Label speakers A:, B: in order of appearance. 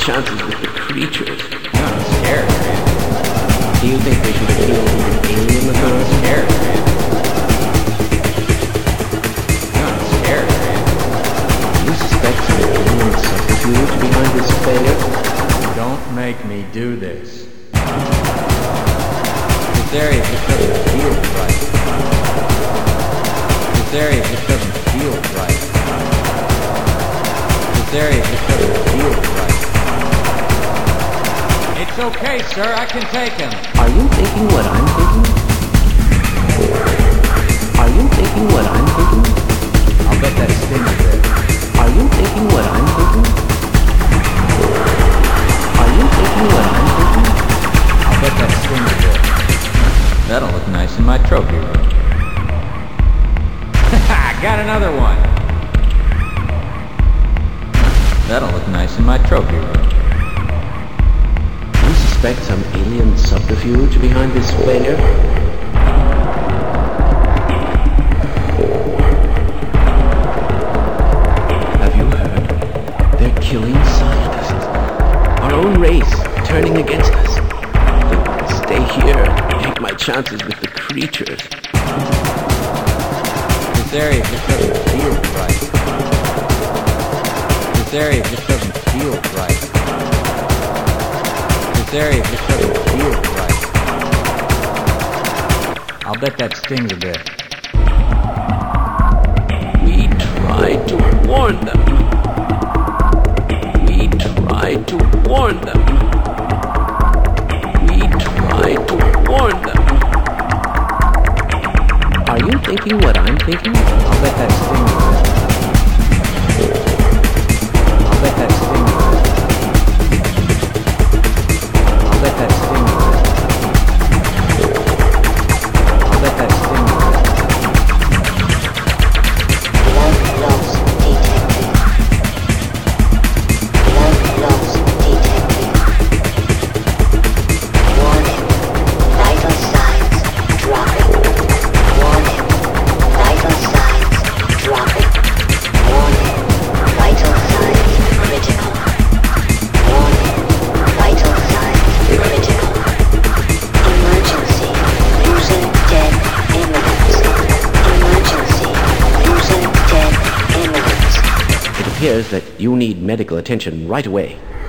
A: chances with the creatures.
B: I'm scared, man.
A: Do you think they should appeal to an alien authority?
B: I'm scared, man. I'm scared, man.
A: Do you suspect some alien subterfuge behind this failure?
B: Don't make me do this. This area just doesn't feel right. This area just doesn't feel right. This area just doesn't feel right. It's okay, sir. I can take him.
A: Are you thinking what I'm thinking? Are you thinking what I'm thinking?
B: I'll bet that stings a bit.
A: Are you thinking what I'm thinking? Are you thinking what I'm thinking?
B: I'll bet that stings a bit. That'll look nice in my trophy room. I got another one. That'll look nice in my trophy room.
A: Do you suspect some alien subterfuge behind this failure? Have you heard? They're killing scientists. Our own race turning against us. But stay here, take my chances with the creatures.
B: This area just doesn't feel right. This area just doesn't feel right. This area just doesn't feel right. I'll bet that stings a bit.
A: We tried to warn them. We tried to warn them. We tried to warn them. Are you thinking what I'm thinking?
B: I'll bet that stings a bit. I'll bet that stings a bit. I'll bet that stings a bit. I'll bet that stings a bit.
C: Log loss detected. Log loss detected. Warning. Vital signs dropping. Warning. Vital signs dropping. Warning. Vital signs critical. Warning. Vital signs critical. Emergency. User dead imminent. Emergency. User dead imminent.
A: It appears that you need medical attention right away.